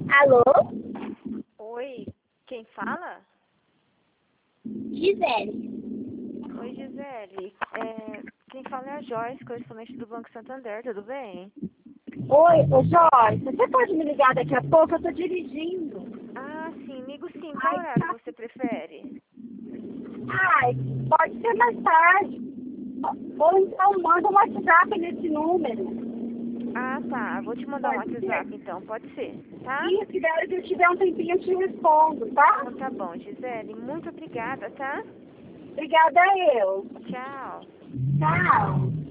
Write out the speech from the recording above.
Alô? Oi, quem fala? Gisele. Oi, Gisele. Quem fala é a Joyce, correspondente do Banco Santander, tudo bem? Oi, ô Joyce, você pode me ligar daqui a pouco? Eu tô dirigindo. Ah, sim, ligo sim. Qual Ai, horário tá. você prefere? Ai, pode ser mais tarde. Ou então manda um WhatsApp nesse número. Ah, tá. Vou te mandar um Pode ser? WhatsApp então, pode ser, tá? Isso, que daí que eu tiver um tempinho eu te respondo, tá? Então tá bom, Gisele. Muito obrigada, tá? Obrigada eu. Tchau. Tchau.